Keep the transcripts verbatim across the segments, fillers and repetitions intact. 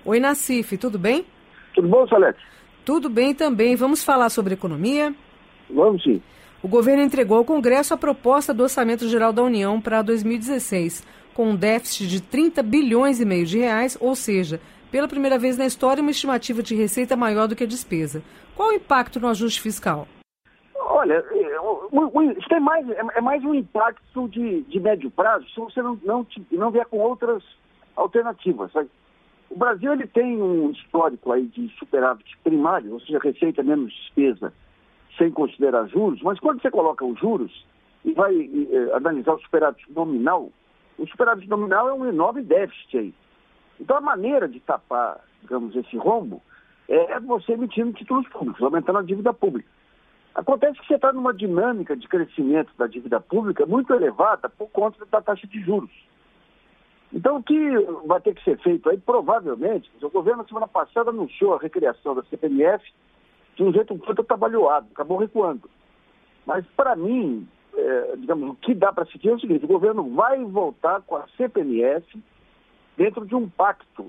Oi, Nassif, tudo bem? Tudo bom, Salete? Tudo bem também. Vamos falar sobre economia? Vamos sim. O governo entregou ao Congresso a proposta do Orçamento Geral da União para dois mil e dezesseis, com um déficit de trinta bilhões e meio de reais, ou seja, pela primeira vez na história, uma estimativa de receita maior do que a despesa. Qual o impacto no ajuste fiscal? Olha, isso é mais, é mais um impacto de, de médio prazo se você não, não, não vier com outras alternativas. Sabe? O Brasil ele tem um histórico aí de superávit primário, ou seja, receita menos despesa, sem considerar juros, mas quando você coloca os juros e vai e, analisar o superávit nominal, o superávit nominal é um enorme déficit aí. Então a maneira de tapar, digamos, esse rombo é você emitindo títulos públicos, aumentando a dívida pública. Acontece que você está numa dinâmica de crescimento da dívida pública muito elevada por conta da taxa de juros. Então, o que vai ter que ser feito aí, provavelmente, o governo, na semana passada, anunciou a recriação da C P M F de um jeito um tanto atabalhoado, acabou recuando. Mas, para mim, é, digamos, o que dá para seguir é o seguinte: o governo vai voltar com a C P M F dentro de um pacto,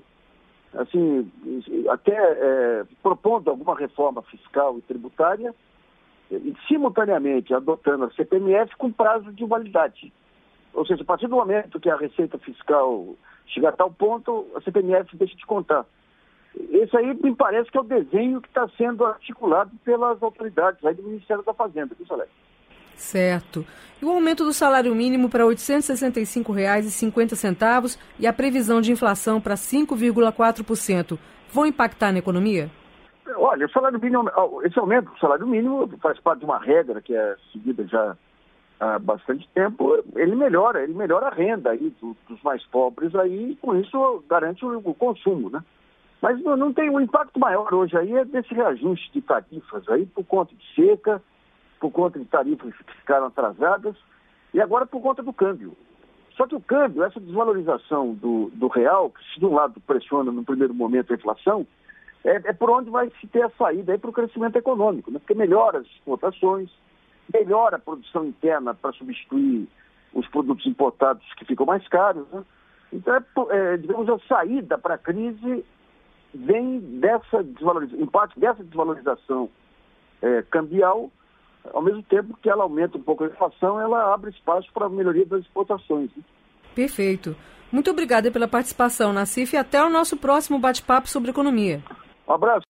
assim, até é, propondo alguma reforma fiscal e tributária, e, simultaneamente adotando a C P M F com prazo de validade. Ou seja, a partir do momento que a receita fiscal chegar a tal ponto, a C P M F deixa de contar. Esse aí me parece que é o desenho que está sendo articulado pelas autoridades aí do Ministério da Fazenda, viu, Salete? Certo. E o aumento do salário mínimo para oitocentos e sessenta e cinco reais e cinquenta centavos e a previsão de inflação para cinco vírgula quatro por cento vão impactar na economia? Olha, o salário mínimo, esse aumento do salário mínimo faz parte de uma regra que é seguida já há bastante tempo. Ele melhora, ele melhora a renda aí do, dos mais pobres aí, e com isso garante o, o consumo, né? Mas não, não tem um impacto maior hoje aí é desse reajuste de tarifas aí por conta de seca, por conta de tarifas que ficaram atrasadas e agora por conta do câmbio. Só que o câmbio, essa desvalorização do, do real, que se de um lado pressiona no primeiro momento a inflação, é, é por onde vai se ter a saída aí para o crescimento econômico, né? Porque melhora as exportações, melhora a produção interna para substituir os produtos importados que ficam mais caros, né? Então, é, é, digamos, a saída para a crise vem dessa desvalorização, em parte dessa desvalorização é, cambial, ao mesmo tempo que ela aumenta um pouco a inflação, ela abre espaço para a melhoria das exportações. Né? Perfeito. Muito obrigada pela participação, Nassif, e até o nosso próximo bate-papo sobre economia. Um abraço.